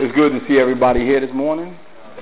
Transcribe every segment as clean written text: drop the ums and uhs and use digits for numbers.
It's good to see everybody here this morning.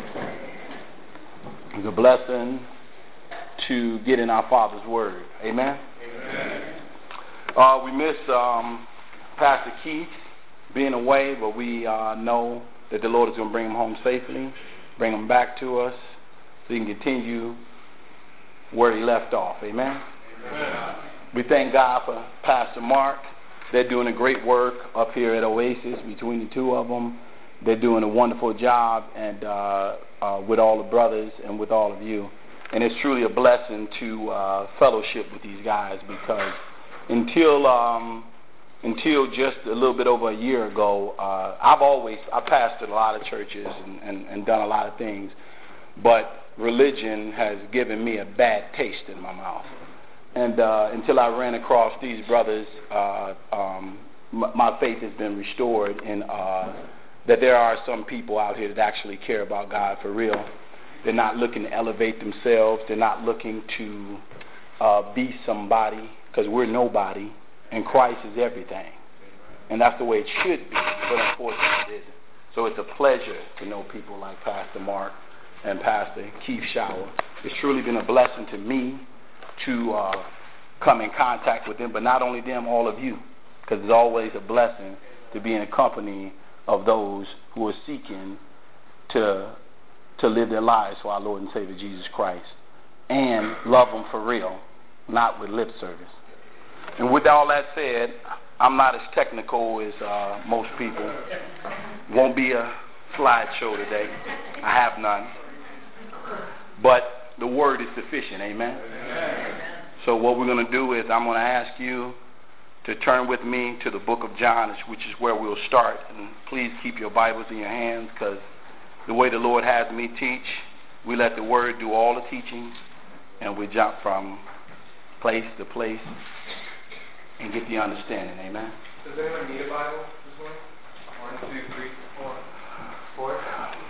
It's a blessing to get in our Father's Word. Amen? Amen. We missed Pastor Keith being away, but we know that the Lord is going to bring him home safely, bring him back to us, so he can continue where he left off. Amen? Amen. We thank God for Pastor Mark. They're doing a great work up here at Oasis between the two of them. They're doing a wonderful job and with all the brothers and with all of you. And it's truly a blessing to fellowship with these guys, because until just a little bit over a year ago, I pastored a lot of churches and done a lot of things, but religion has given me a bad taste in my mouth. And until I ran across these brothers, my faith has been restored in that there are some people out here that actually care about God for real. They're not looking to elevate themselves. They're not looking to be somebody, because we're nobody, and Christ is everything. And that's the way it should be, but unfortunately it isn't. So it's a pleasure to know people like Pastor Mark and Pastor Keith Shower. It's truly been a blessing to me to come in contact with them, but not only them, all of you, because it's always a blessing to be in the company of those who are seeking to live their lives for our Lord and Savior Jesus Christ and love them for real, not with lip service. And with all that said, I'm not as technical as most people. Won't be a slideshow today. I have none. But the word is sufficient, amen? Amen. So what we're going to do is I'm going to ask you to turn with me to the book of John, which is where we'll start. And please keep your Bibles in your hands, because the way the Lord has me teach, we let the word do all the teaching, and we jump from place to place and get the understanding, amen? Does anyone need a Bible this morning? 1, 2, 3, 4, 4.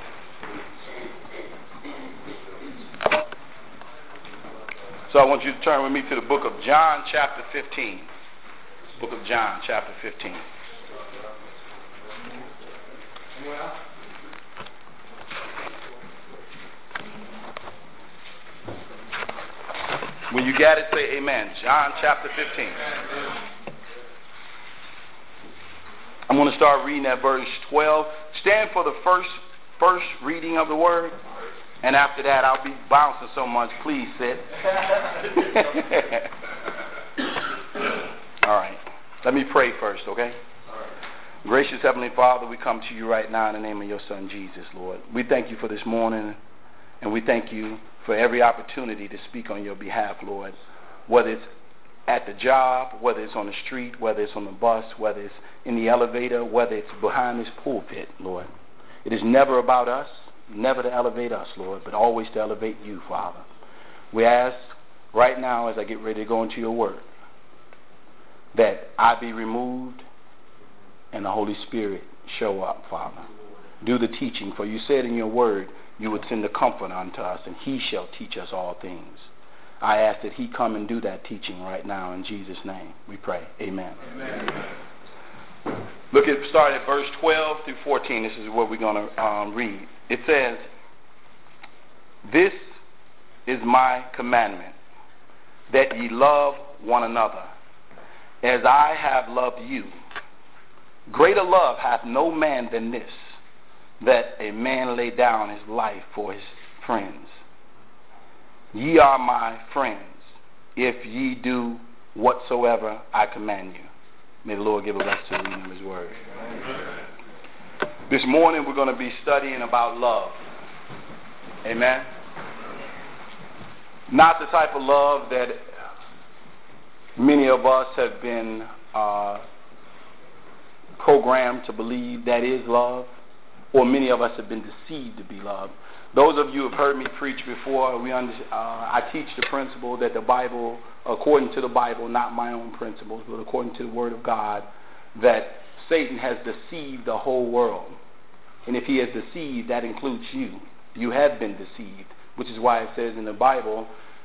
So I want you to turn with me to the book of John, chapter 15. Book of John, chapter 15. When you got it, say amen. John, chapter 15. I'm going to start reading at verse 12. Stand for the first reading of the word. And after that, I'll be bouncing so much. Please sit. All right. Let me pray first, okay? All right. Gracious Heavenly Father, we come to you right now in the name of your Son, Jesus, Lord. We thank you for this morning, and we thank you for every opportunity to speak on your behalf, Lord. Whether it's at the job, whether it's on the street, whether it's on the bus, whether it's in the elevator, whether it's behind this pulpit, Lord. It is never about us, never to elevate us, Lord, but always to elevate you, Father. We ask right now, as I get ready to go into your word, that I be removed and the Holy Spirit show up, Father. Do the teaching, for you said in your word you would send the Comforter unto us, and he shall teach us all things. I ask that he come and do that teaching right now in Jesus' name. We pray. Amen. Amen. Start at verse 12 through 14. This is what we're going to read. It says, "This is my commandment, that ye love one another, as I have loved you. Greater love hath no man than this, that a man lay down his life for his friends. Ye are my friends, if ye do whatsoever I command you." May the Lord give us to the reading of his word. This morning we're going to be studying about love. Amen? Not the type of love that many of us have been programmed to believe that is love, or many of us have been deceived to be love. Those of you who have heard me preach before, I teach the principle that the Bible, according to the Bible, not my own principles, but according to the Word of God, that Satan has deceived the whole world. And if he has deceived, that includes you. You have been deceived, which is why it says in the Bible,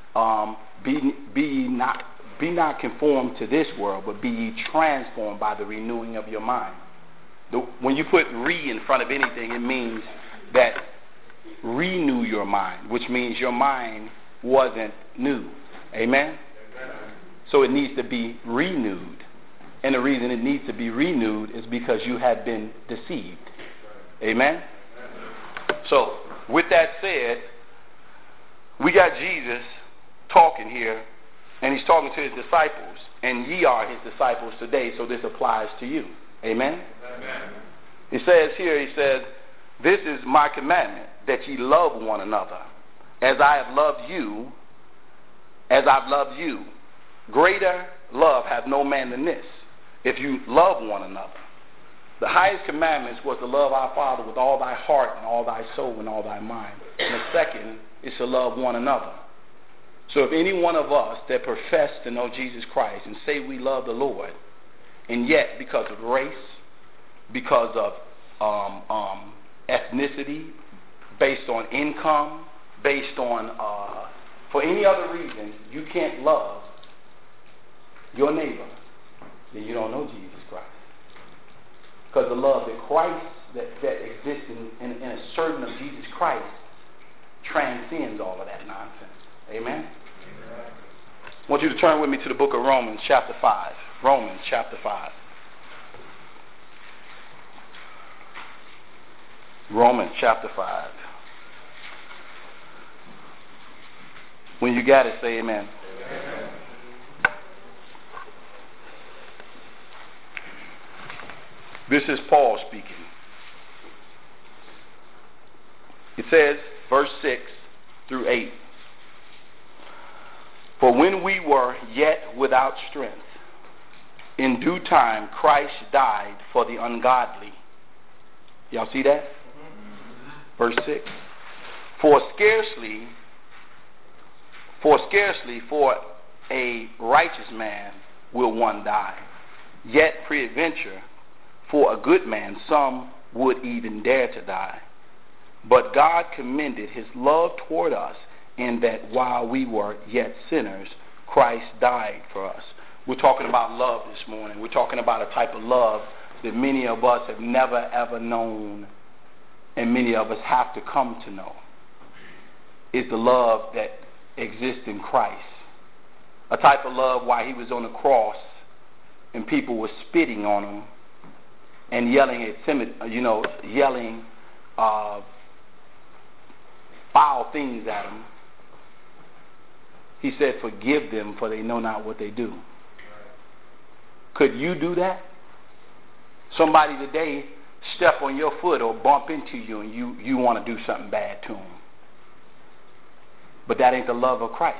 be not conformed to this world, but be ye transformed by the renewing of your mind. when you put re in front of anything, it means that renew your mind, which means your mind wasn't new. Amen? So it needs to be renewed. And the reason it needs to be renewed is because you have been deceived. Amen? So, with that said, we got Jesus talking here, and he's talking to his disciples, and ye are his disciples today, so this applies to you. Amen? Amen. He says here, he says, this is my commandment, that ye love one another, as I have loved you, as I've loved you. Greater love hath no man than this, if you love one another. The highest commandments was to love our Father with all thy heart and all thy soul and all thy mind. And the second is to love one another. So if any one of us that profess to know Jesus Christ and say we love the Lord, and yet because of race, because of ethnicity, based on income, based on for any other reason, you can't love your neighbor, then you don't know Jesus Christ. Because the love that Christ, that exists in a certain of Jesus Christ, transcends all of that nonsense. Amen? I want you to turn with me to the book of Romans chapter 5. Romans chapter 5. Romans chapter 5. When you got it, say amen. Amen. This is Paul speaking. It says, verse 6 through 8. For when we were yet without strength, in due time Christ died for the ungodly. Y'all see that? Verse 6. For scarcely for a righteous man will one die. Yet peradventure for a good man some would even dare to die. But God commended his love toward us, in that while we were yet sinners, Christ died for us. We're talking about love this morning. We're talking about a type of love that many of us have never ever known, and many of us have to come to know. It's the love that exists in Christ. A type of love while he was on the cross and people were spitting on him and yelling foul things at him. He said, forgive them, for they know not what they do. Could you do that? Somebody today step on your foot or bump into you and you want to do something bad to them. But that ain't the love of Christ.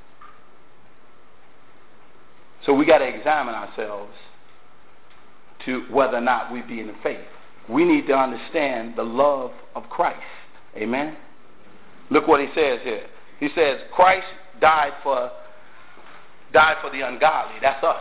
So we got to examine ourselves to whether or not we be in the faith. We need to understand the love of Christ. Amen? Look what he says here. He says, Christ died for the ungodly. That's us.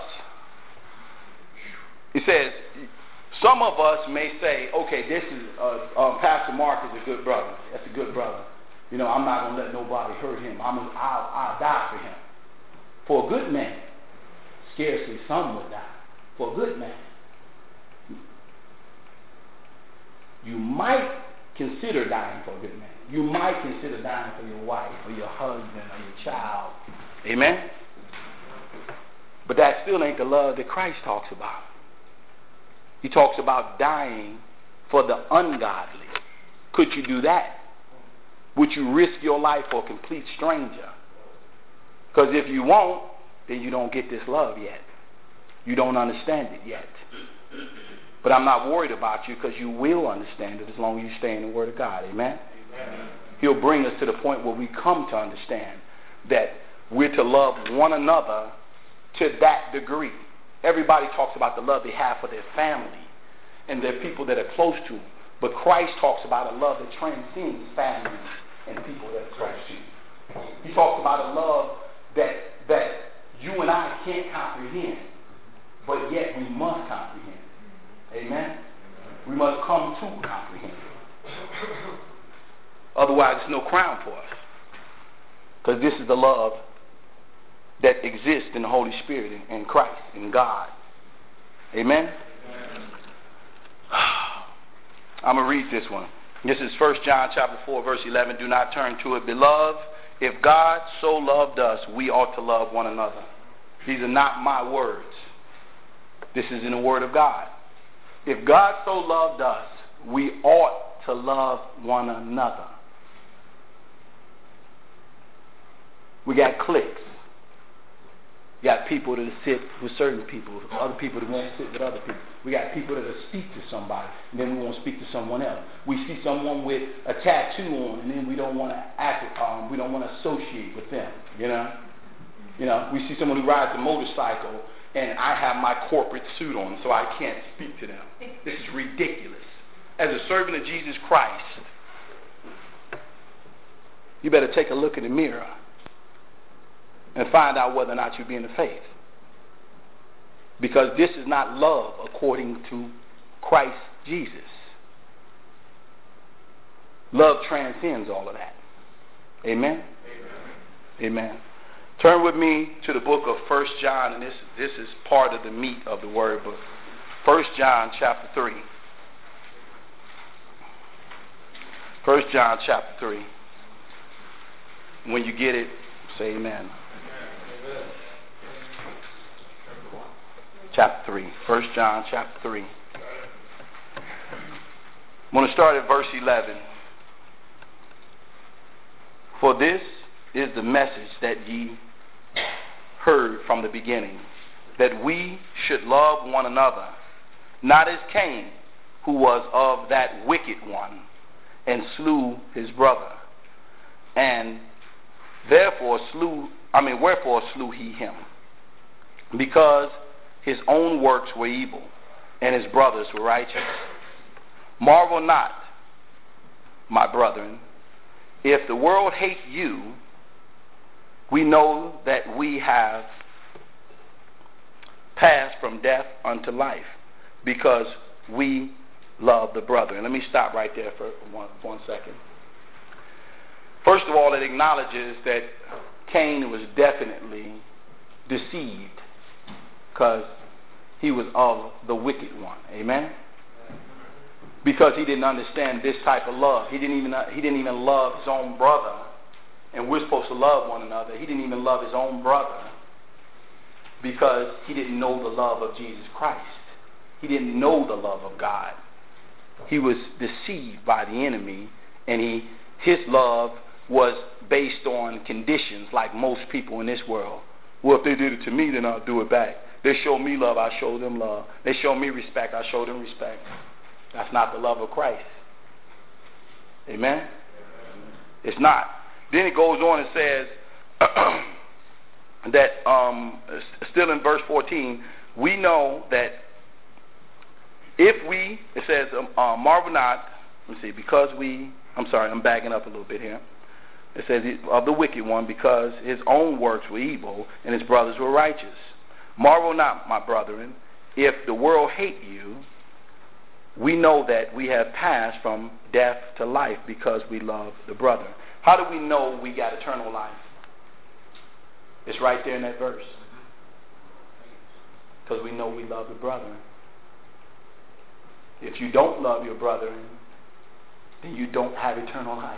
He says, some of us may say, okay, this is Pastor Mark is a good brother. That's a good brother. You know, I'm not going to let nobody hurt him. I'll die for him. For a good man, scarcely some would die. For a good man, you might consider dying for a good man. You might consider dying for your wife or your husband or your child. Amen? But that still ain't the love that Christ talks about. He talks about dying for the ungodly. Could you do that? Would you risk your life for a complete stranger? Because if you won't, then you don't get this love yet. You don't understand it yet. But I'm not worried about you, because you will understand it as long as you stay in the Word of God. Amen? Amen? He'll bring us to the point where we come to understand that we're to love one another to that degree. Everybody talks about the love they have for their family and their people that are close to them. But Christ talks about a love that transcends families and people that are close to him. He talks about a love that you and I can't comprehend, but yet we must comprehend. Amen? We must come to comprehend. Otherwise, there's no crown for us. Because this is the love that exists in the Holy Spirit, in Christ, in God. Amen? Amen. I'm going to read this one. This is 1 John chapter 4, verse 11. Do not turn to it. Beloved, if God so loved us, we ought to love one another. These are not my words. This is in the Word of God. If God so loved us, we ought to love one another. We got cliques. We got people that sit with certain people, other people that won't sit with other people. We got people that will speak to somebody, and then we won't speak to someone else. We see someone with a tattoo on, and then we don't want to we don't want to associate with them. You know, we see someone who rides a motorcycle, and I have my corporate suit on, so I can't speak to them. This is ridiculous. As a servant of Jesus Christ, you better take a look in the mirror and find out whether or not you be in the faith. Because this is not love according to Christ Jesus. Love transcends all of that. Amen? Amen. Amen. Turn with me to the book of 1 John, and this is part of the meat of the word, but 1 John chapter 3. 1 John chapter 3. When you get it, say amen. Chapter 3. 1 John chapter 3. I'm going to start at verse 11. For this is the message that ye heard from the beginning, that we should love one another, not as Cain, who was of that wicked one, and slew his brother. And wherefore slew he him? Because his own works were evil, and his brothers were righteous. Marvel not, my brethren, if the world hate you. We know that we have passed from death unto life, because we love the brethren. Let me stop right there for one second. First of all, it acknowledges that Cain was definitely deceived, because he was of the wicked one. Amen? Because he didn't understand this type of love. He didn't even love his own brother. And we're supposed to love one another. He didn't even love his own brother because he didn't know the love of Jesus Christ. He didn't know the love of God. He was deceived by the enemy, and his love was based on conditions like most people in this world. Well, if they did it to me, then I'll do it back. They show me love, I show them love. They show me respect, I show them respect. That's not the love of Christ. Amen? It's not. Then it goes on and says that, still in verse 14, we know that it says, marvel not, let me see, I'm backing up a little bit here. It says, of the wicked one, because his own works were evil, and his brothers were righteous. Marvel not, my brethren, if the world hate you. We know that we have passed from death to life because we love the brother. How do we know we got eternal life? It's right there in that verse. Because we know we love the brother. If you don't love your brother, then you don't have eternal life.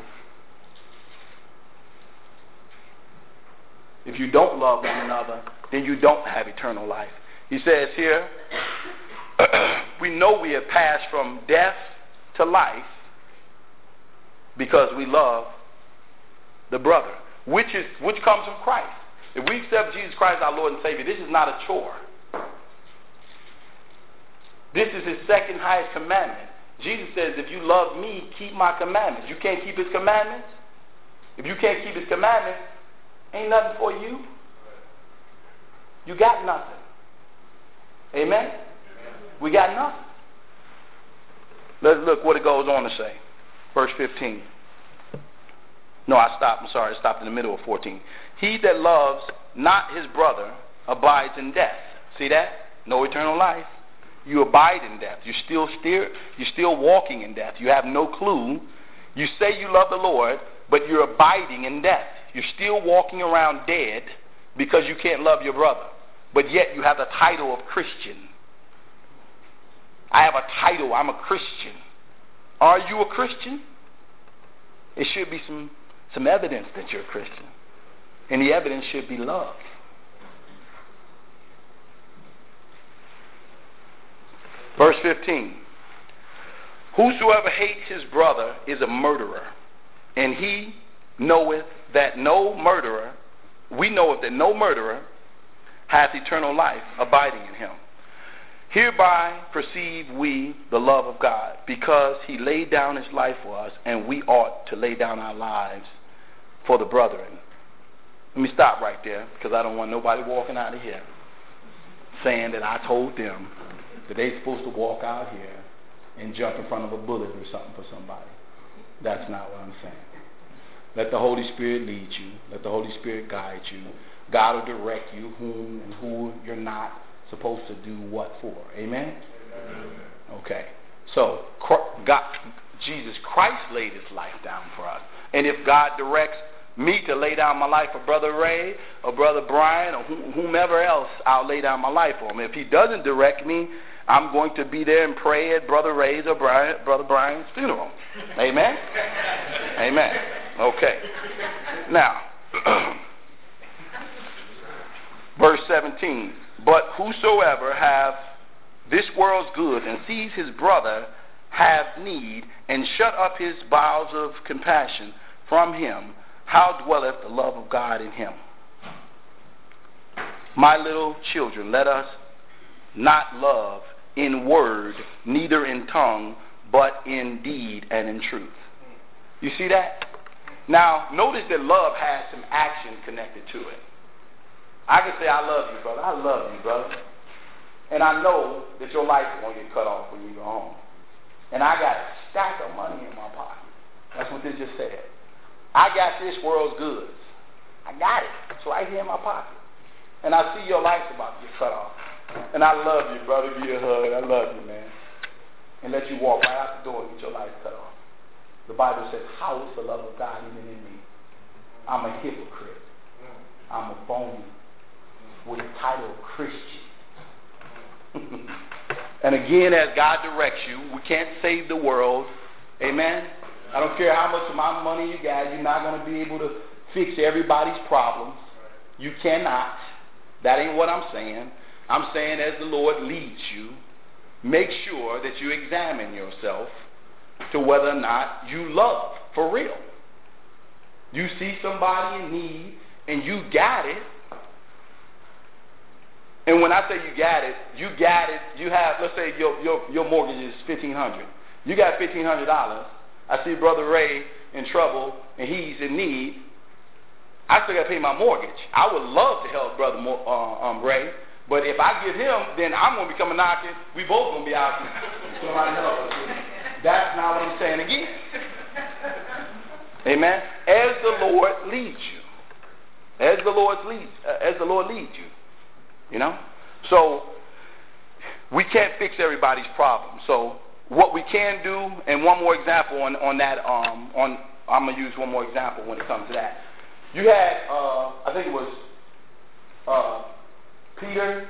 If you don't love one another, then you don't have eternal life. He says here, we know we have passed from death to life because we love the brother, which comes from Christ. If we accept Jesus Christ our Lord and Savior, this is not a chore. This is his second highest commandment. Jesus says, if you love me, keep my commandments. You can't keep his commandments? If you can't keep his commandments, ain't nothing for you. You got nothing. Amen? We got nothing. Let's look what it goes on to say. Verse 15. No, I stopped. I'm sorry. I stopped in the middle of 14. He that loves not his brother abides in death. See that? No eternal life. You abide in death. You're still walking in death. You have no clue. You say you love the Lord, but you're abiding in death. You're still walking around dead because you can't love your brother. But yet you have the title of Christian. I have a title. I'm a Christian. Are you a Christian? It should be some evidence that you're a Christian. And the evidence should be love. Verse 15. Whosoever hates his brother is a murderer, and he knoweth that no murderer, we knoweth that no murderer hath eternal life abiding in him. Hereby perceive we the love of God, because he laid down his life for us, and we ought to lay down our lives for the brethren. Let me stop right there, because I don't want nobody walking out of here saying that I told them that they're supposed to walk out here and jump in front of a bullet or something for somebody. That's not what I'm saying. Let the Holy Spirit lead you. Let the Holy Spirit guide you. God will direct you whom and who you're not supposed to do what for. Amen? Amen. Okay. So, Jesus Christ laid his life down for us. And if God directs me to lay down my life for Brother Ray or Brother Brian or whomever else, I'll lay down my life for him. If he doesn't direct me, I'm going to be there and pray at Brother Ray's or Brother Brian's funeral. Amen? Amen. Okay. Now, verse 17. But whosoever have this world's goods and sees his brother have need, and shut up his bowels of compassion from him, how dwelleth the love of God in him? My little children, let us not love in word, neither in tongue, but in deed and in truth. You see that? Now, notice that love has some action connected to it. I can say, I love you, brother. I love you, brother. And I know that your life is going to get cut off when you go home. And I got a stack of money in my pocket. That's what this just said. I got this world's goods. I got it. It's right here in my pocket. And I see your life's about to get cut off. And I love you, brother. Give you a hug. I love you, man. And let you walk right out the door and get your life cut off. The Bible says, how is the love of God even in me? I'm a hypocrite. I'm a phony with the title of Christian. And again, as God directs you, we can't save the world. Amen? I don't care how much of my money you got. You're not going to be able to fix everybody's problems. You cannot. That ain't what I'm saying. I'm saying as the Lord leads you, make sure that you examine yourself to whether or not you love for real. You see somebody in need and you got it. And when I say you got it, you have, let's say your mortgage is $1,500. You got $1,500. I see Brother Ray in trouble and he's in need. I still got to pay my mortgage. I would love to help Brother Ray, but if I give him, then I'm going to be coming knocking. We both going to be out here. Somebody help us. That's not what I'm saying again. Amen. As the Lord leads you. As the Lord leads you. You know? So, we can't fix everybody's problem. So, what we can do, and one more example on that, I'm going to use one more example when it comes to that. You had, I think it was Peter.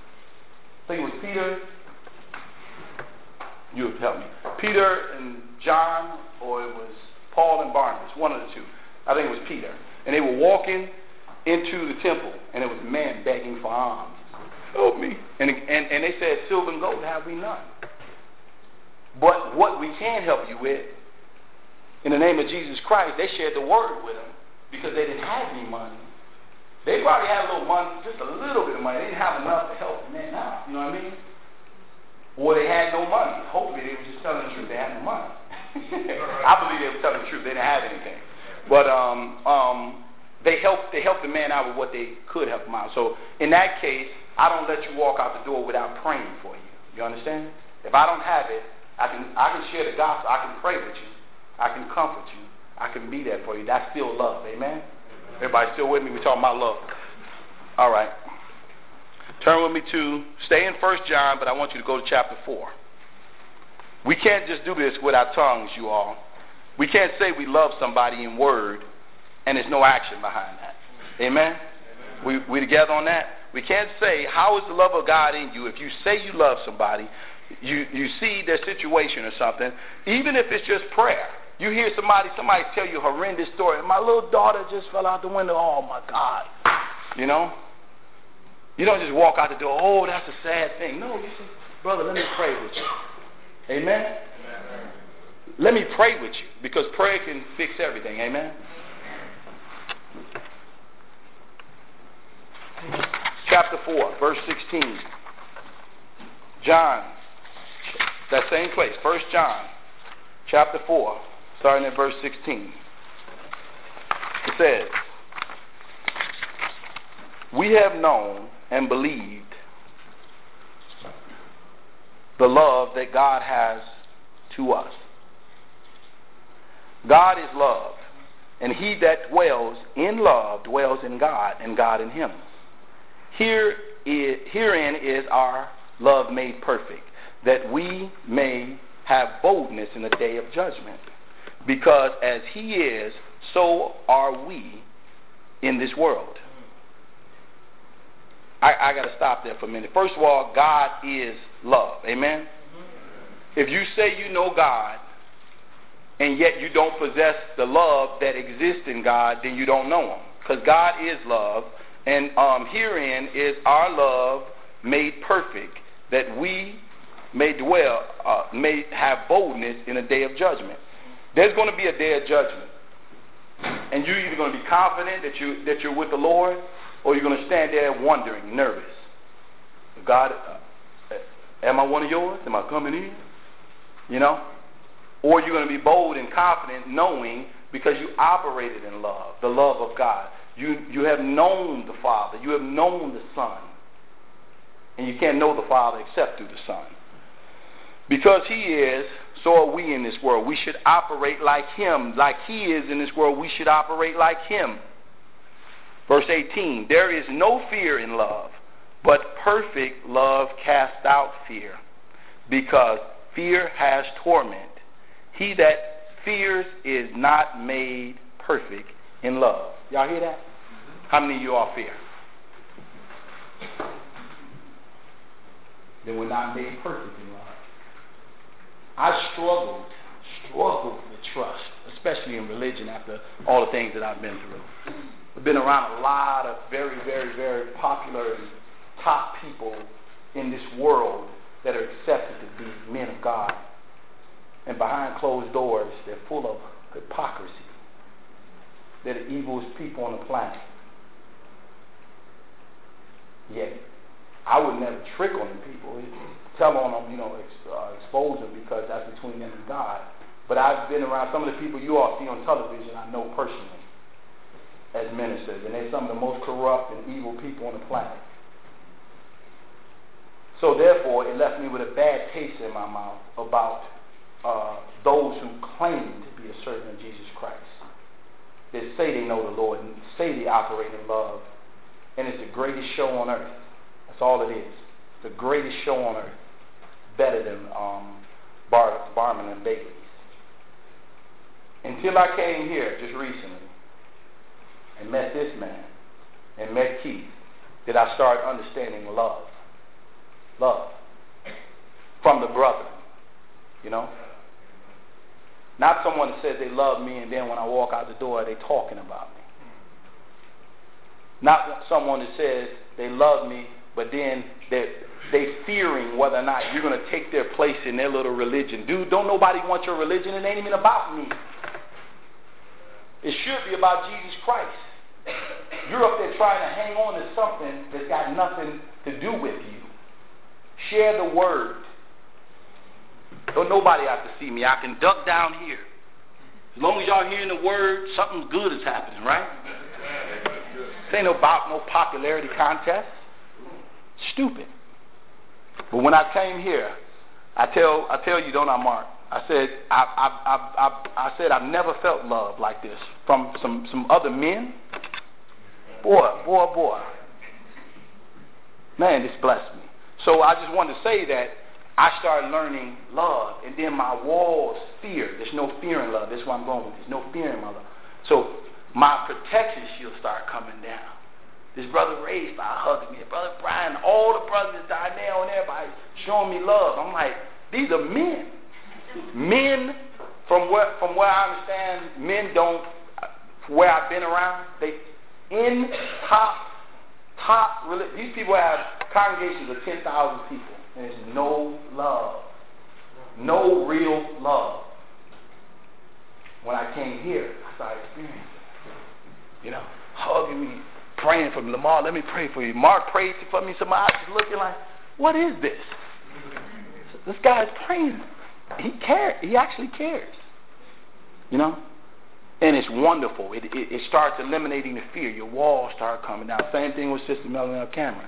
You would help me. Peter and John, or it was Paul and Barnabas, one of the two. I think it was Peter. And they were walking into the temple, and there was a man begging for alms. Help me. And they said, silver and gold have we none. But what we can help you with, in the name of Jesus Christ, they shared the word with them because they didn't have any money. They probably had a little money, just a little bit of money. They didn't have enough to help the man out. You know what I mean? Or they had no money. Hopefully they were just telling the truth. They had no money. I believe they were telling the truth. They didn't have anything. But they helped the man out with what they could help him out. So in that case, I don't let you walk out the door without praying for you. You understand? If I don't have it, I can share the gospel. I can pray with you. I can comfort you. I can be there for you. That's still love. Amen? Everybody still with me? We're talking about love. All right. Turn with me to, stay in 1 John, but I want you to go to chapter 4. We can't just do this with our tongues, you all. We can't say we love somebody in word and there's no action behind that. Amen? We together on that? We can't say, how is the love of God in you? If you say you love somebody, you see their situation or something, even if it's just prayer. You hear somebody tell you a horrendous story. My little daughter just fell out the window. Oh, my God. You know? You don't just walk out the door, oh, that's a sad thing. No, you say, brother, let me pray with you. Amen? Amen. Let me pray with you, because prayer can fix everything. Amen? Chapter 4, verse 16. John, that same place, 1 John, chapter 4, starting at verse 16. It says, we have known and believed the love that God has to us. God is love, and he that dwells in love dwells in God, and God in him. Herein is our love made perfect, that we may have boldness in the day of judgment. Because as he is, so are we in this world. I got to stop there for a minute. First of all, God is love. Amen? If you say you know God, and yet you don't possess the love that exists in God, then you don't know him. Because God is love, and herein is our love made perfect, that we may have boldness in a day of judgment. There's going to be a day of judgment, and you're either going to be confident that you're with the Lord, or you're going to stand there wondering, nervous. God, am I one of yours? Am I coming in? You know? Or you're going to be bold and confident, knowing, because you operated in love, the love of God. You have known the Father. You have known the Son. And you can't know the Father except through the Son. Because he is, so are we in this world. We should operate like him. Like he is in this world, we should operate like him. Verse 18, there is no fear in love, but perfect love casts out fear, because fear has torment. He that fears is not made perfect in love. Y'all hear that? How many of you all fear? Then we're not made perfect in love. I struggled with trust, especially in religion after all the things that I've been through. I've been around a lot of very, very, very popular and top people in this world that are accepted to be men of God. And behind closed doors, they're full of hypocrisy. They're the evilest people on the planet. Yet, I would never trick on the people, tell on them, expose them, because that's between them and God. But I've been around some of the people you all see on television, I know personally, as ministers, and they're some of the most corrupt and evil people on the planet. So therefore, it left me with a bad taste in my mouth about those who claim to be a servant of Jesus Christ. They say they know the Lord and say they operate in love, and it's the greatest show on earth. That's all it is. The greatest show on earth. Better than Barnum and Bailey's. Until I came here just recently and met this man and met Keith, did I start understanding love. Love. From the brethren. Not someone that says they love me and then when I walk out the door they're talking about me. Not someone that says they love me but then they fearing whether or not you're going to take their place in their little religion. Dude, don't nobody want your religion. It ain't even about me. It should be about Jesus Christ. You're up there trying to hang on to something that's got nothing to do with you. Share the word. Don't nobody have to see me. I can duck down here. As long as y'all hearing the word, something good is happening, right? This ain't about no popularity contest. Stupid. But when I came here, I tell you, don't I, Mark? I said I've never felt love like this from some other men. Boy. Man, this blessed me. So I just wanted to say that I started learning love, and then my walls fear. There's no fear in love. That's what I'm going with. There's no fear in my love. So my protection shield started coming down. This brother Ray started hugging me. Brother Brian, all the brothers, Donnell and everybody showing me love. I'm like, these are men. Men, from where I understand, men don't, where I've been around, they in top, these people have congregations of 10,000 people, and there's no love. No real love. When I came here, I started experiencing it. You know, hugging me, praying for me. Lamar, let me pray for you. Mark prayed for me. Somebody was looking like, what is this? This guy's praying. He cares. He actually cares. You know? And it's wonderful. It starts eliminating the fear. Your walls start coming down. Same thing with Sister Melanie on camera.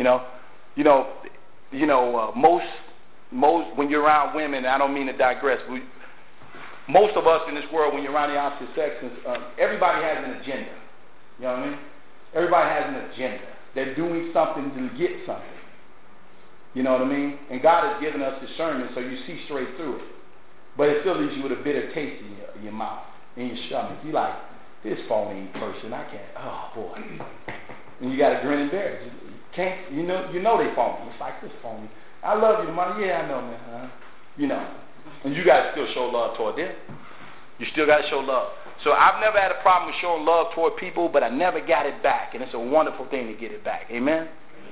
Most when you're around women, and I don't mean to digress. Most of us in this world, when you're around the opposite sex, everybody has an agenda. You know what I mean? Everybody has an agenda. They're doing something to get something. You know what I mean? And God has given us discernment, so you see straight through it. But it still leaves you with a bitter taste in your mouth, in your stomach. You like, this phony person, I can't. Oh boy. And you got to grin and bear it. You can't. You know they phony. It's like this phony. I love you, Mom. Yeah, I know, man. You know. And you got to still show love toward them. You still got to show love. So I've never had a problem with showing love toward people, but I never got it back. And it's a wonderful thing to get it back. Amen?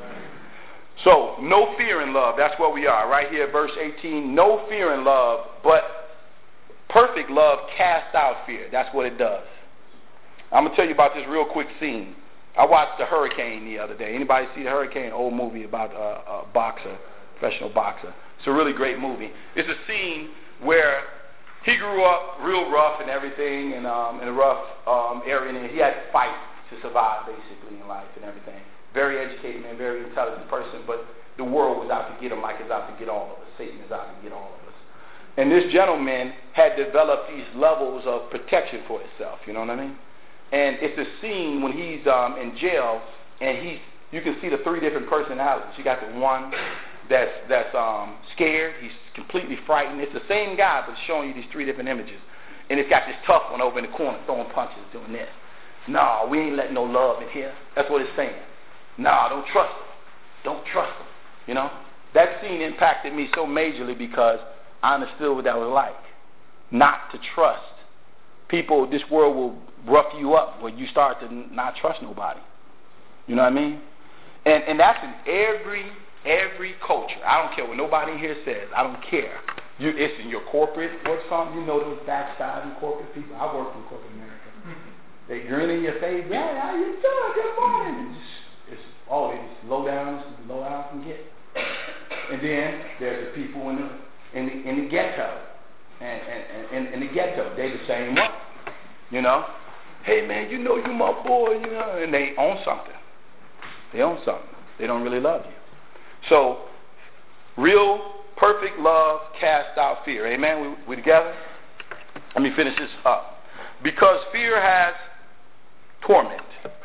So, no fear in love. That's where we are. Right here, verse 18. No fear in love, but perfect love casts out fear. That's what it does. I'm going to tell you about this real quick scene. I watched The Hurricane the other day. Anybody see The Hurricane? Old movie about a boxer, professional boxer. It's a really great movie. It's a scene where he grew up real rough and everything, and in a rough area, and he had to fight to survive, basically, in life and everything. Very educated man, very intelligent person, but the world was out to get him like it's out to get all of us. Satan is out to get all of us. And this gentleman had developed these levels of protection for himself, you know what I mean? And it's a scene when he's in jail, and you can see the three different personalities. You got the one that's scared. He's completely frightened. It's the same guy, but it's showing you these three different images. And it's got this tough one over in the corner throwing punches, doing this. No, we ain't letting no love in here. That's what it's saying. No, don't trust him. Don't trust him. You know? That scene impacted me so majorly because I understood what that was like. Not to trust. People, this world will rough you up when you start to not trust nobody. You know what I mean? And that's in every culture. I don't care what nobody here says. I don't care. It's in your corporate work something. You know those backstabbing corporate people. I work in corporate America. They grin in your face. Hey, how you doing? Good morning. They just low down can get. And then there's the people in the ghetto. And in the ghetto, they the same way. You know? Hey man, you know you my boy, you know, and they own something. They own something. They don't really love you. So, real, perfect love casts out fear. Amen? We together? Let me finish this up. Because fear has torment.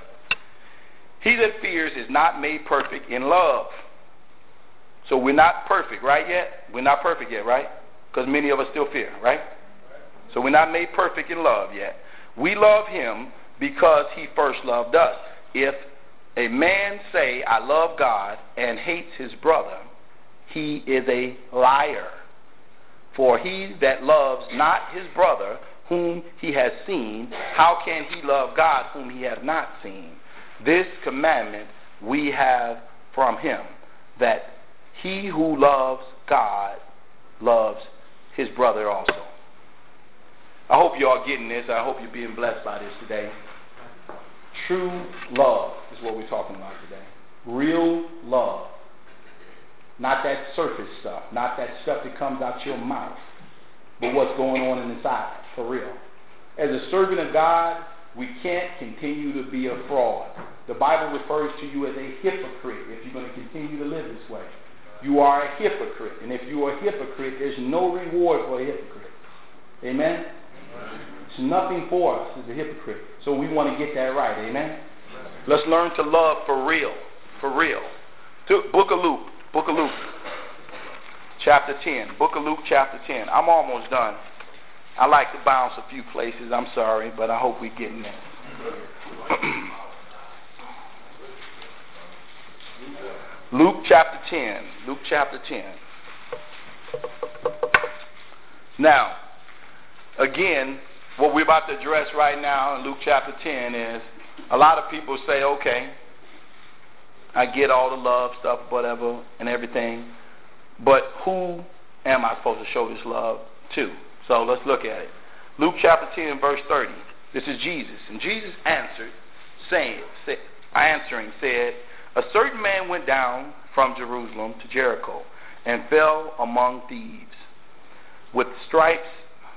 He that fears is not made perfect in love. So we're not perfect, right, yet? We're not perfect yet, right? Because many of us still fear, right? So we're not made perfect in love yet. We love him because he first loved us. If a man say, I love God, and hates his brother, he is a liar. For he that loves not his brother, whom he has seen, how can he love God, whom he has not seen? This commandment we have from him, that he who loves God loves his brother also. I hope you all getting this. I hope you're being blessed by this today. True love is what we're talking about today. Real love. Not that surface stuff. Not that stuff that comes out your mouth. But what's going on inside, for real. As a servant of God, we can't continue to be a fraud. The Bible refers to you as a hypocrite if you're going to continue to live this way. You are a hypocrite. And if you are a hypocrite, there's no reward for a hypocrite. Amen? It's nothing for us as a hypocrite. So we want to get that right. Amen? Let's learn to love for real. For real. Book of Luke. Chapter 10. Book of Luke, chapter 10. I'm almost done. I like to bounce a few places. I'm sorry, but I hope we're getting there. Luke chapter 10. Luke chapter 10. Now, again, what we're about to address right now in Luke chapter 10 is a lot of people say, okay, I get all the love stuff, whatever, and everything, but who am I supposed to show this love to? So let's look at it. Luke chapter 10, verse 30. This is Jesus. And Jesus answered, said, a certain man went down from Jerusalem to Jericho and fell among thieves, which stripped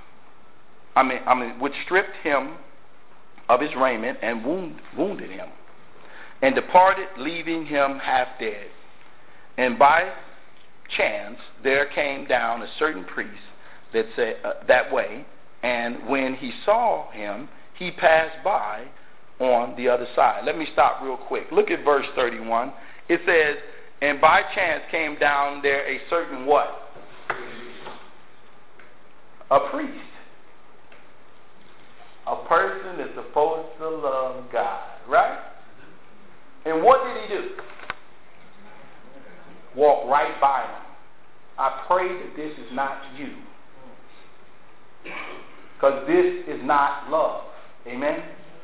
him of his raiment and wounded him, and departed, leaving him half dead. And by chance there came down a certain priest that said that way, and when he saw him, he passed by on the other side. Let me stop real quick. Look at verse 31. It says, and by chance came down there a certain what? A priest. A person that's supposed to love God, right? And what did he do? Walk right by him. I pray that this is not you. Because this is not love. Amen?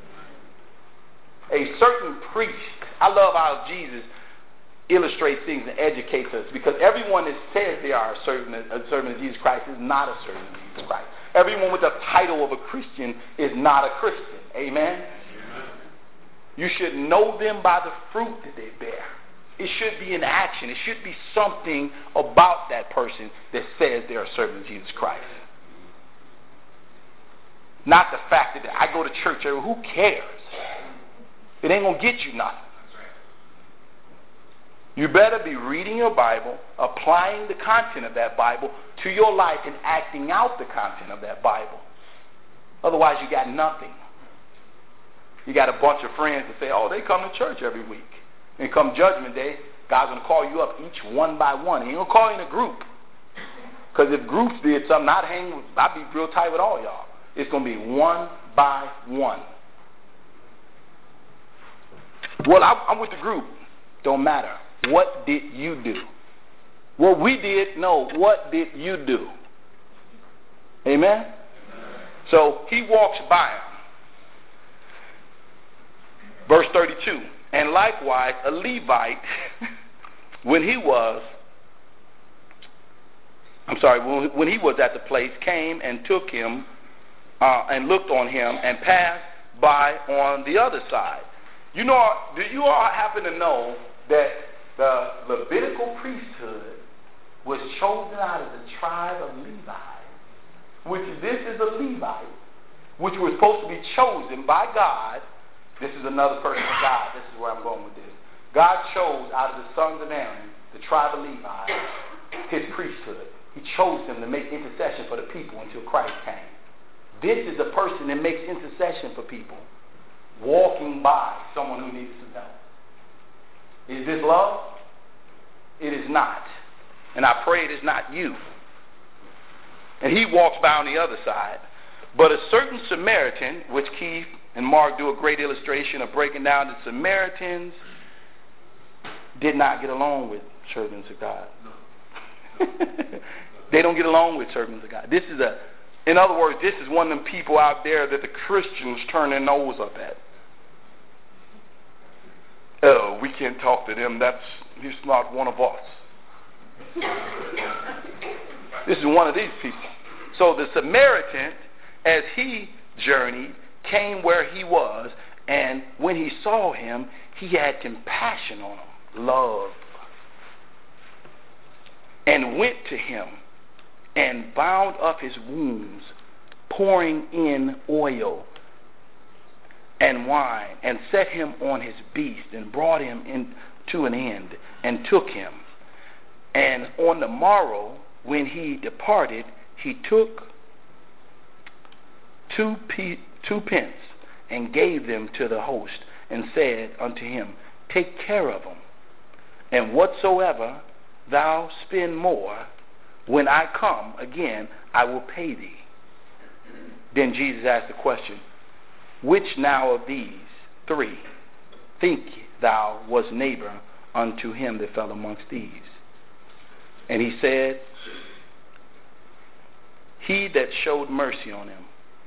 A certain priest. I love how Jesus illustrates things and educates us, because everyone that says they are a servant of Jesus Christ is not a servant of Jesus Christ. Everyone with the title of a Christian is not a Christian. Amen? Amen. You should know them by the fruit that they bear. It should be an action. It should be something about that person that says they're a servant of Jesus Christ. Not the fact that I go to church every. Who cares? It ain't going to get you nothing. You better be reading your Bible, applying the content of that Bible to your life, and acting out the content of that Bible. Otherwise, you got nothing. You got a bunch of friends that say, oh, they come to church every week. And come Judgment Day, God's going to call you up each one by one. He ain't going to call you in a group. Because if groups did something, I'd be real tight with all y'all. It's going to be one by one. Well, I'm with the group. Don't matter. What did you do? What we did, no. What did you do? Amen? Amen. So he walks by him. Verse 32. And likewise a Levite, when he was at the place, came and took him and looked on him and passed by on the other side. You know, do you all happen to know that the Levitical priesthood was chosen out of the tribe of Levi, which this is a Levite, which was supposed to be chosen by God. This is another person of God. This is where I'm going with this. God chose out of the sons of Aaron, the tribe of Levi, his priesthood. He chose them to make intercession for the people until Christ came. This is a person that makes intercession for people, walking by someone who needs some help. Is this love? It is not. And I pray it is not you. And he walks by on the other side. But a certain Samaritan, which Keith and Mark do a great illustration of breaking down, the Samaritans did not get along with servants of God. No. They don't get along with servants of God. In other words, this is one of them people out there that the Christians turn their nose up at. Oh, we can't talk to them. He's not one of us. This is one of these people. So the Samaritan, as he journeyed, came where he was, and when he saw him, he had compassion on him, love, and went to him and bound up his wounds, pouring in oil and wine, and set him on his beast, and brought him to an end, and took him. And on the morrow, when he departed, he took 2 pence and gave them to the host, and said unto him, take care of them, and whatsoever thou spend more, when I come again, I will pay thee. Then Jesus asked the question, which now of these 3 think thou was neighbor unto him that fell amongst thieves. And he said, he that showed mercy on him.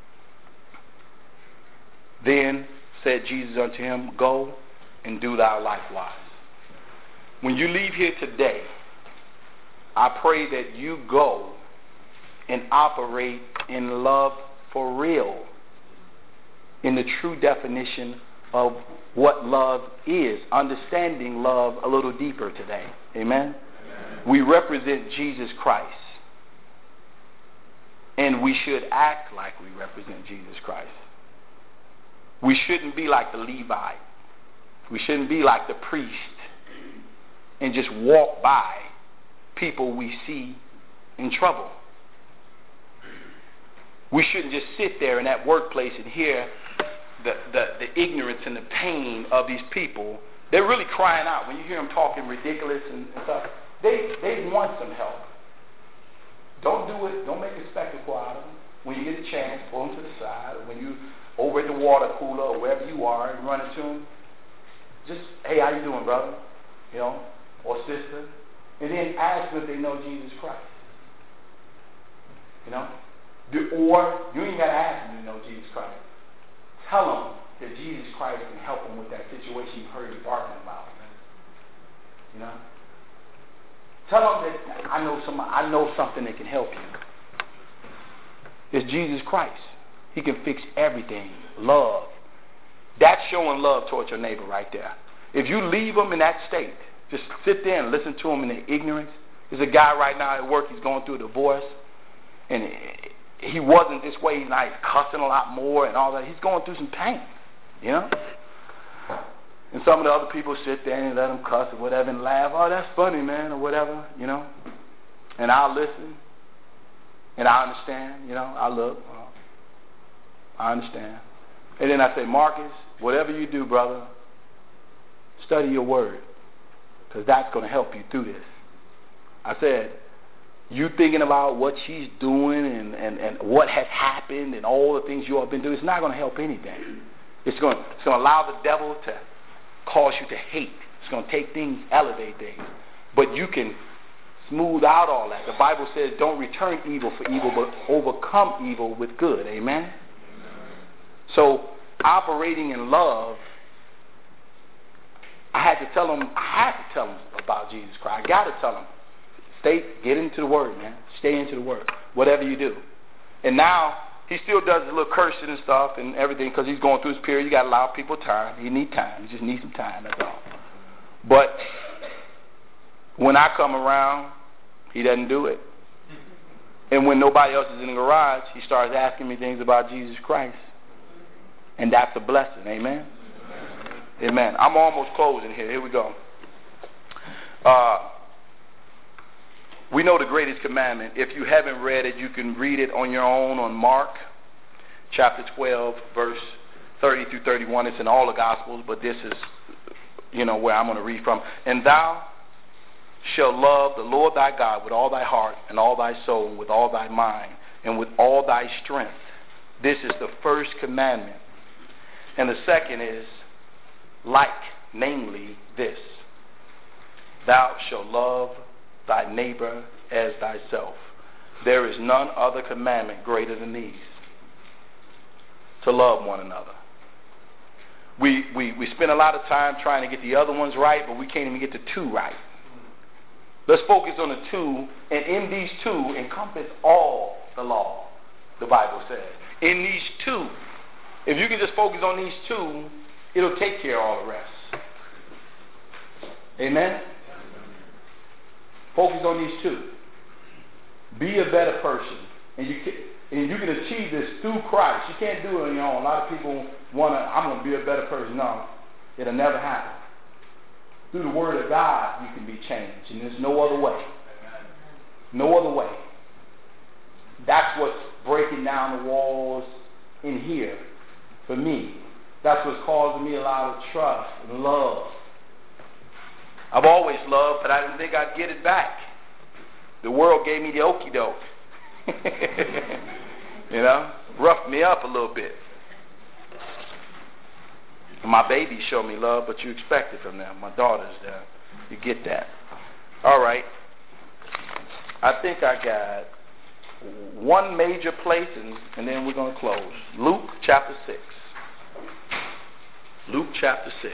Then said Jesus unto him, go and do thou likewise. When you leave here today, I pray that you go and operate in love for real, in the true definition of what love is, understanding love a little deeper today. Amen? We represent Jesus Christ, and we should act like we represent Jesus Christ. We shouldn't be like the Levite. We shouldn't be like the priest and just walk by people we see in trouble. We shouldn't just sit there in that workplace and hear the ignorance and the pain of these people. They're really crying out. When you hear them talking ridiculous and stuff, they want some help. Don't do it. Don't make a spectacle out of them. When you get a chance, pull them to the side. Or when you over at the water cooler or wherever you are and run into them, just, hey, how you doing, brother? You know, or sister. And then ask them if they know Jesus Christ. You know? Or you ain't got to ask them to know Jesus Christ. Tell them that Jesus Christ can help them with that situation you heard you barking about. You know? Tell them that I know something that can help you. It's Jesus Christ. He can fix everything. Love. That's showing love towards your neighbor right there. If you leave them in that state, just sit there and listen to them in their ignorance. There's a guy right now at work, he's going through a divorce, and he wasn't this way. He's not cussing a lot more and all that. He's going through some pain, you know? And some of the other people sit there and let him cuss or whatever and laugh. Oh, that's funny, man, or whatever, you know? And I'll listen, and I understand, you know? I look, I understand. And then I say, Marcus, whatever you do, brother, study your word, because that's going to help you through this. I said, you thinking about what she's doing and what has happened and all the things you all been doing, it's not going to help anything. It's going to allow the devil to cause you to hate. It's going to take things, elevate things. But you can smooth out all that. The Bible says don't return evil for evil, but overcome evil with good. Amen? So, operating in love, I had to tell them about Jesus Christ. I got to tell them. Get into the Word, man. Stay into the Word, whatever you do. And now, he still does a little cursing and stuff and everything because he's going through his period. You got to allow people time. He need time. He just needs some time, that's all. But when I come around, he doesn't do it. And when nobody else is in the garage, he starts asking me things about Jesus Christ. And that's a blessing. Amen? Amen. I'm almost closing here. Here we go. We know the greatest commandment. If you haven't read it, you can read it on your own on Mark chapter 12, verse 30 through 31. It's in all the Gospels, but this is, where I'm going to read from. And thou shalt love the Lord thy God with all thy heart and all thy soul and with all thy mind and with all thy strength. This is the first commandment. And the second is like, namely this. Thou shalt love thy neighbor as thyself. There is none other commandment greater than these. To love one another. We spend a lot of time trying to get the other ones right, but we can't even get the two right. Let's focus on the two, and in these two encompass all the law, the Bible says. In these two, if you can just focus on these two, it'll take care of all the rest. Amen? Focus on these two. Be a better person. And you can achieve this through Christ. You can't do it on your own. A lot of people I'm going to be a better person. No, it'll never happen. Through the Word of God, you can be changed. And there's no other way. No other way. That's what's breaking down the walls in here for me. That's what's causing me a lot of trust and love. I've always loved, but I didn't think I'd get it back. The world gave me the okie doke. Roughed me up a little bit. And my babies show me love, but you expect it from them. My daughters, You get that? All right. I think I got one major place, and then we're going to close. Luke chapter 6. Luke chapter 6.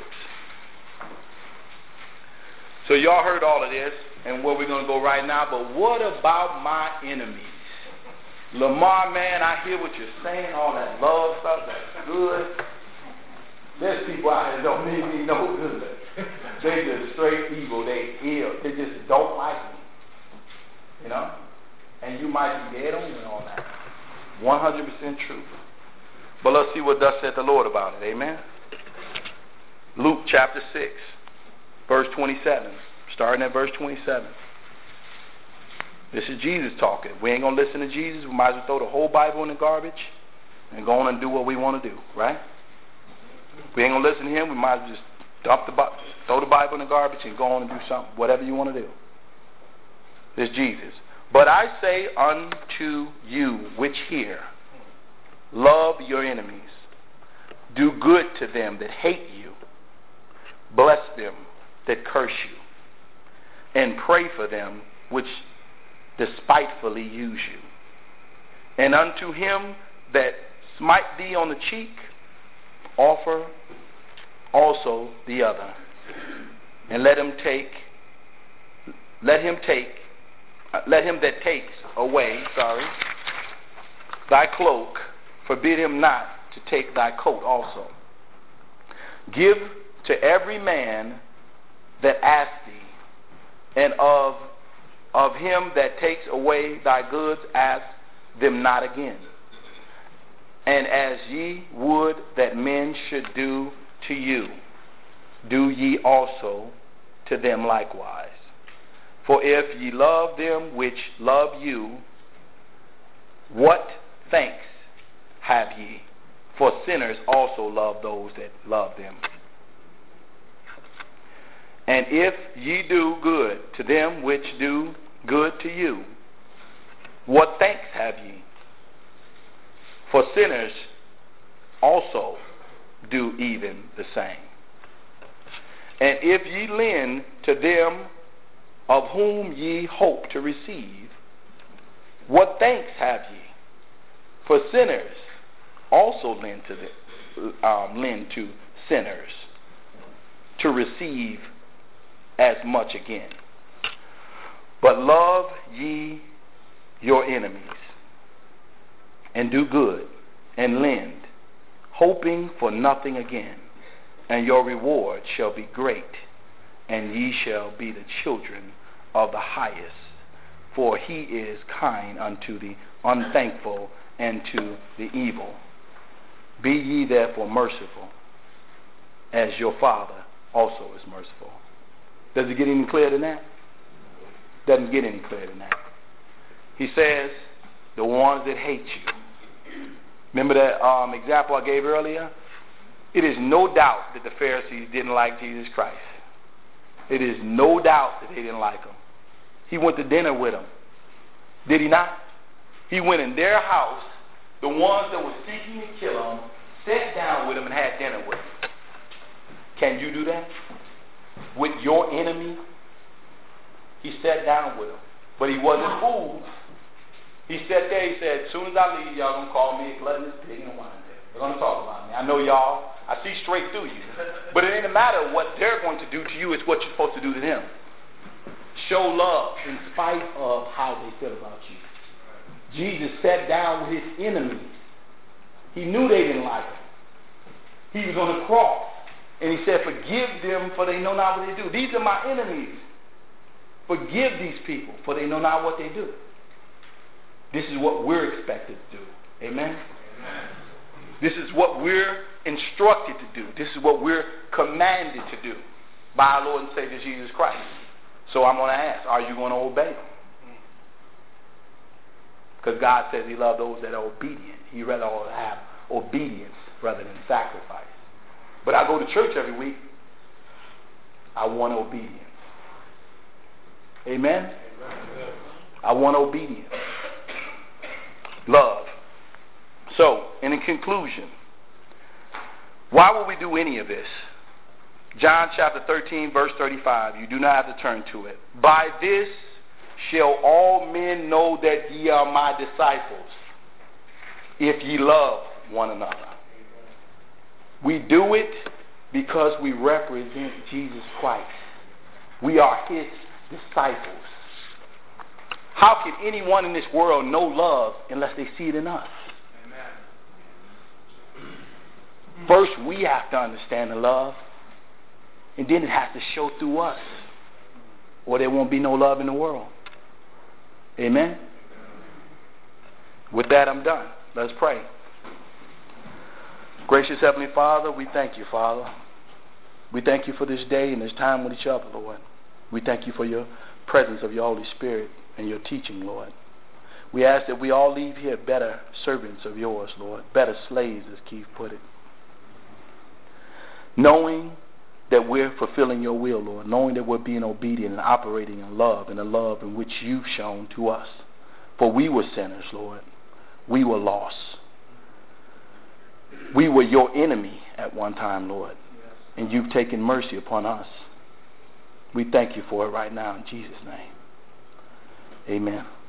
So y'all heard all of this, and where we're going to go right now, but what about my enemies? Lamar, man, I hear what you're saying, all that love stuff, that's good. There's people out here that don't mean me no good. They just straight evil, they ill, they just don't like me. You know? And you might be dead on with all that. 100% true. But let's see what thus said the Lord about it. Amen? Luke chapter 6, verse 27. Starting at verse 27. This is Jesus talking. If we ain't going to listen to Jesus, we might as well throw the whole Bible in the garbage and go on and do what we want to do. Right? If we ain't going to listen to him, we might as well just throw the Bible in the garbage and go on and do something, whatever you want to do. This is Jesus. But I say unto you which hear, love your enemies, do good to them that hate you, bless them that curse you, and pray for them which despitefully use you. And unto him that smite thee on the cheek, offer also the other. And let him that takes away, thy cloak, forbid him not to take thy coat also. Give to every man that asks thee, and of him that takes away thy goods ask them not again. And as ye would that men should do to you, do ye also to them likewise. For if ye love them which love you, what thanks have ye? For sinners also love those that love them. And if ye do good to them which do good to you, what thanks have ye? For sinners also do even the same. And if ye lend to them of whom ye hope to receive, what thanks have ye? For sinners also lend to sinners to receive as much again. But love ye your enemies, and do good, and lend, hoping for nothing again. And your reward shall be great, and ye shall be the children of the highest. For he is kind unto the unthankful and to the evil. Be ye therefore merciful, as your Father also is merciful. Does it get any clearer than that? Doesn't get any clearer than that. He says, the ones that hate you. Remember that example I gave earlier? It is no doubt that the Pharisees didn't like Jesus Christ. It is no doubt that they didn't like him. He went to dinner with them. Did he not? He went in their house, the ones that were seeking to kill him, sat down with him and had dinner with him. Can you do that? With your enemy? He sat down with him. But he wasn't fooled. He sat there, he said, as soon as I leave, y'all going to call me a gluttonous pig and a wine there. They're going to talk about me. I know y'all. I see straight through you. But it ain't matter what they're going to do to you. It's what you're supposed to do to them. Show love in spite of how they feel about you. Jesus sat down with his enemies. He knew they didn't like him. He was on the cross. And he said, forgive them, for they know not what they do. These are my enemies. Forgive these people, for they know not what they do. This is what we're expected to do. Amen? Amen. This is what we're instructed to do. This is what we're commanded to do by our Lord and Savior Jesus Christ. So I'm going to ask, are you going to obey him? Because God says he loves those that are obedient. He rather have obedience rather than sacrifice. But I go to church every week. I want obedience. Amen? Amen. I want obedience. Love. So, in conclusion, why would we do any of this? John chapter 13, verse 35. You do not have to turn to it. By this shall all men know that ye are my disciples, if ye love one another. We do it because we represent Jesus Christ. We are his disciples. How can anyone in this world know love unless they see it in us? Amen. First, we have to understand the love, and then it has to show through us, or there won't be no love in the world. Amen? With that, I'm done. Let's pray. Gracious Heavenly Father, we thank you, Father. We thank you for this day and this time with each other, Lord. We thank you for your presence of your Holy Spirit and your teaching, Lord. We ask that we all leave here better servants of yours, Lord, better slaves, as Keith put it. Knowing that we're fulfilling your will, Lord, knowing that we're being obedient and operating in love, and the love in which you've shown to us. For we were sinners, Lord. We were lost. We were your enemy at one time, Lord, and you've taken mercy upon us. We thank you for it right now in Jesus' name. Amen.